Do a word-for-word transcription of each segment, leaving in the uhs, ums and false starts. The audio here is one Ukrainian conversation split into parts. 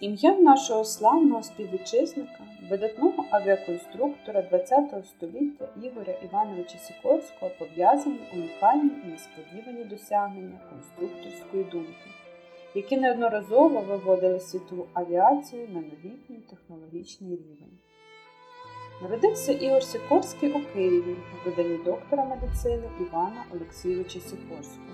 ім'ям нашого славного співвітчизника, видатного авіаконструктора ХХ століття Ігоря Івановича Сікорського пов'язані унікальні і несподівані досягнення конструкторської думки, які неодноразово виводили світову авіацію на новітній технологічний рівень. Народився Ігор Сікорський у Києві в родині доктора медицини Івана Олексійовича Сікорського.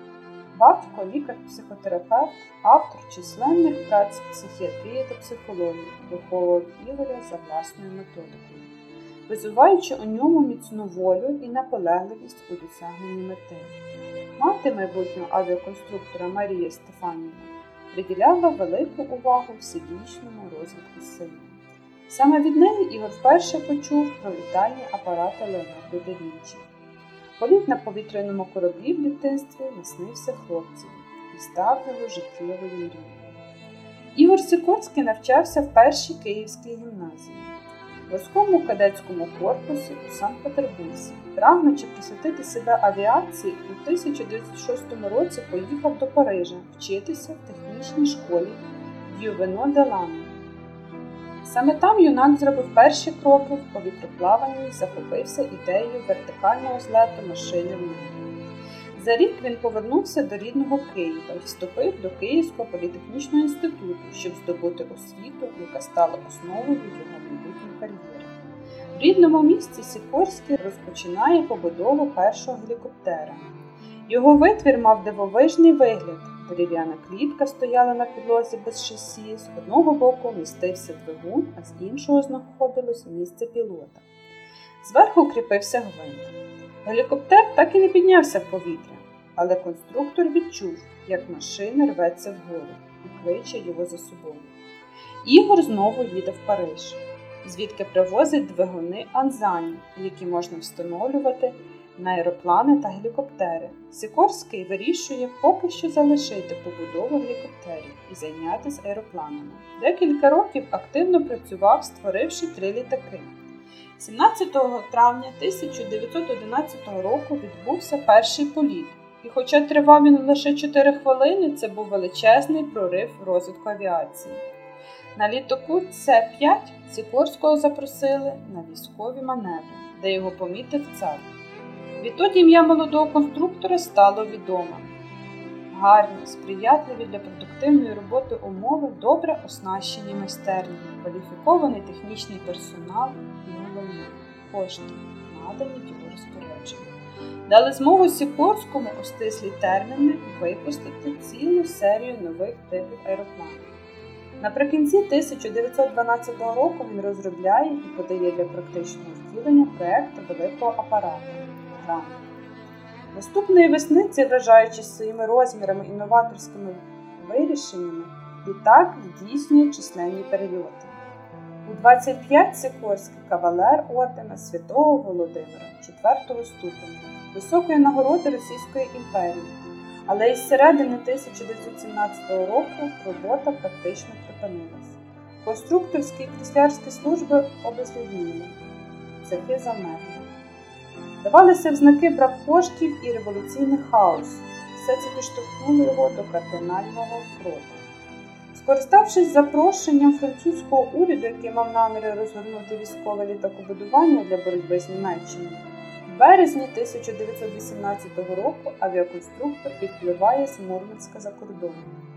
Батько – лікар-психотерапевт, автор численних праць з психіатрії та психології, виховував Ігоря за власною методикою, визуваючи у ньому міцну волю і наполегливість у досягненні мети. Мати майбутнього авіаконструктора Марія Стефанівна приділяла велику увагу всебічному розвитку сина. Саме від неї Ігор вперше почув про літальні апарати Леонардо да Вінчі. Політ на повітряному кораблі в дитинстві наснився хлопцеві і став його життєвою мрією. Ігор Сікорський навчався в першій Київській гімназії, в морському кадетському корпусі у Санкт-Петербурзі. Прагнучи присвятити себе авіації, у тисяча дев'ятсот шостому році поїхав до Парижа вчитися в технічній школі Д'Ювено де Лане. Саме там юнак зробив перші кроки в повітроплаванні і захопився ідеєю вертикального злету машини в небі. За рік він повернувся до рідного Києва і вступив до Київського політехнічного інституту, щоб здобути освіту, яка стала основою його майбутньої кар'єри. В рідному місті Сікорський розпочинає побудову першого гелікоптера. Його витвір мав дивовижний вигляд. Дерев'яна клітка стояла на підлозі без шасі, з одного боку містився двигун, а з іншого знаходилось місце пілота. Зверху кріпився гвинт. Гелікоптер так і не піднявся в повітря, але конструктор відчув, як машина рветься вгору і кличе його за собою. Ігор знову їде в Париж, звідки привозить двигуни Анзані, які можна встановлювати на аероплани та гелікоптери. Сікорський вирішує поки що залишити побудову гелікоптерів і зайнятися аеропланами. Декілька років активно працював, створивши три літаки. сімнадцятого травня тисяча дев'ятсот одинадцятого року відбувся перший політ. І хоча тривав він лише чотири хвилини, це був величезний прорив в розвитку авіації. На літаку Це п'ять Сікорського запросили на військові маневри, де його помітив цар. Відтоді ім'я молодого конструктора стало відоме. Гарні, сприятливі для продуктивної роботи умови, добре оснащені майстерні, кваліфікований технічний персонал і головне – кошти, надані в його розпорядження. Дали змогу Сікорському у стислі терміни випустити цілу серію нових типів аеропланів. Наприкінці тисяча дев'ятсот дванадцятого року він розробляє і подає для практичного втілення проєкту великого апарату – Гранд. Наступної весни, ці вражаючи своїми розмірами і новаторськими вирішеннями, літак здійснює численні перельоти. У двадцять п'ять Сікорський кавалер ордена Святого Володимира четвертого ступеня, високої нагороди Російської імперії. Але із середини тисяча дев'ятсот сімнадцятого року робота практично припинилась. Конструкторські і кріслярські служби обезлюднили, цехи замерли. Давалися в знаки брак коштів і революційний хаос. Все це підштовхнуло його до кардинального кроку. Скориставшись запрошенням французького уряду, який мав наміри розгорнути військове літакобудування для боротьби з Німеччиною, в березні тисяча дев'ятсот вісімнадцятого року авіаконструктор відпливає з Мурманська за кордон.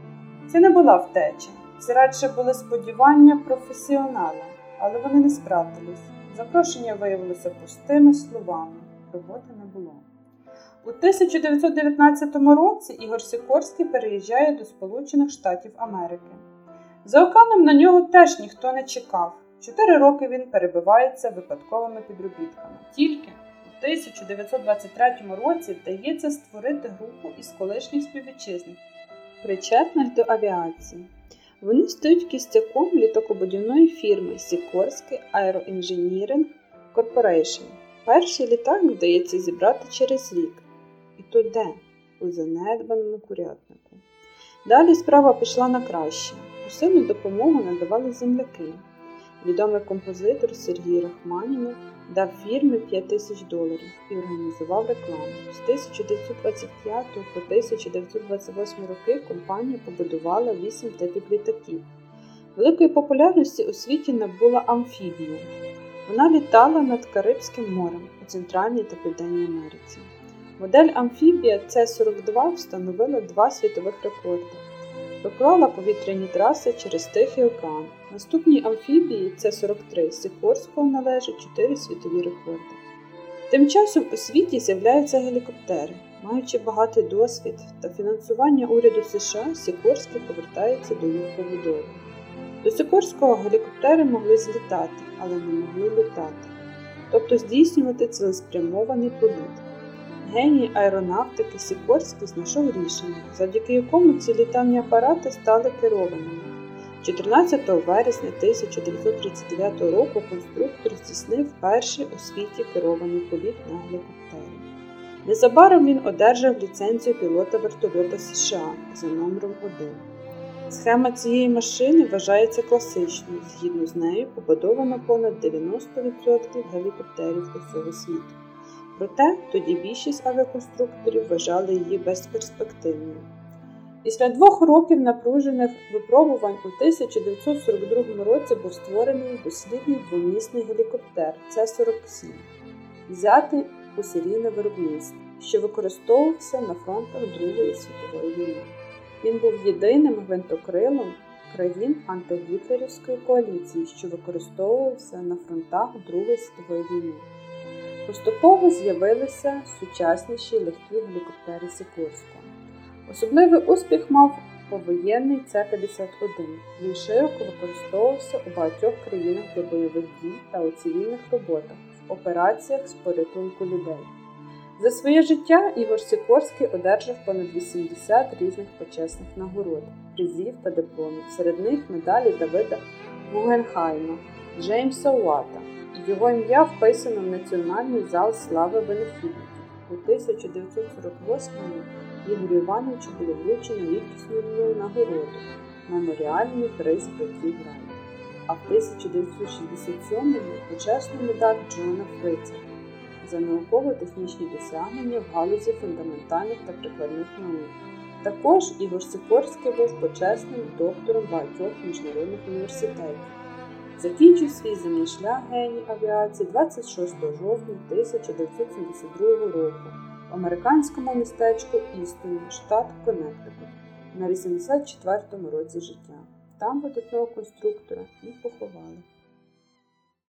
Це не була втеча, це радше були сподівання професіонала, але вони не справдились. Запрошення виявилося пустими словами, роботи не було. У тисяча дев'ятсот дев'ятнадцятому році Ігор Сікорський переїжджає до Сполучених Штатів Америки. За океаном на нього теж ніхто не чекав. Чотири роки він перебивається випадковими підробітками. Тільки у тисяча дев'ятсот двадцять третьому році вдається створити групу із колишніх співвітчизників, причетних до авіації. Вони стають кістяком літакобудівної фірми Сікорський Aero-Engineering Corporation. Перший літак вдається зібрати через рік. І то де? У занедбаному курятнику. Далі справа пішла на краще. Усильну допомогу надавали земляки. Відомий композитор Сергій Рахманінов дав фірмі п'ять тисяч доларів і організував рекламу. З тисяча дев'ятсот двадцять п'ятого по тисяча дев'ятсот двадцять восьмий роки компанія побудувала вісім типів літаків. Великої популярності у світі набула амфібія. Вона літала над Карибським морем у Центральній та Південній Америці. Модель амфібія Це сорок два встановила два світових рекорди. Проклала повітряні траси через Тихий океан. Наступній амфібії Це сорок три Сікорського належать чотири світові рекорди. Тим часом у світі з'являються гелікоптери. Маючи багатий досвід та фінансування уряду США, Сікорський повертається до їх побудови. До Сікорського гелікоптери могли злітати, але не могли літати, тобто здійснювати цілеспрямований політ. Геній аеронавтики Сікорський знайшов рішення, завдяки якому ці літальні апарати стали керованими. чотирнадцятого вересня тисяча дев'ятсот тридцять дев'ятого року конструктор здійснив перший у світі керований політ на гелікоптері. Незабаром він одержав ліцензію пілота вертольота США за номером один. Схема цієї машини вважається класичною, згідно з нею побудовано понад дев'яносто відсотків гелікоптерів усього світу. Проте тоді більшість авіаконструкторів вважали її безперспективною. Після двох років напружених випробувань у тисяча дев'ятсот сорок другому році був створений дослідний двомісний гелікоптер Це сорок сім, взятий у серійне виробництво, що використовувався на фронтах Другої світової війни. Він був єдиним гвинтокрилом країн антигітлерівської коаліції, що використовувався на фронтах Другої світової війни. Поступово з'явилися сучасніші легкі гелікоптери Сікорського. Особливий успіх мав повоєнний Це п'ятдесят один. Він широко використовувався у багатьох країнах для бойових дій та у цивільних роботах, в операціях з порятунку людей. За своє життя Ігор Сікорський одержав понад вісімдесят різних почесних нагород, призів та дипломів, серед них медалі Давида Гугенхайма, Джеймса Уата. Його ім'я вписано в Національний зал слави винахідників. У тисяча дев'ятсот сорок восьмому Ігорю Івановичу було вручено рідкісну нагороду – меморіальний приз братів Райт, а в тисяча дев'ятсот шістдесят сьомому – почесну медаль Джона Фриця за науково-технічні досягнення в галузі фундаментальних та прикладних наук. Також Ігор Сікорський був почесним доктором багатьох міжнародних університетів. Закінчив свій земний шлях геній авіації двадцять шостого жовтня тисяча дев'ятсот сімдесят другого року в американському містечку Істоні, штат Коннектикут, на вісімдесят четвертому році життя. Там видатного конструктора і поховали.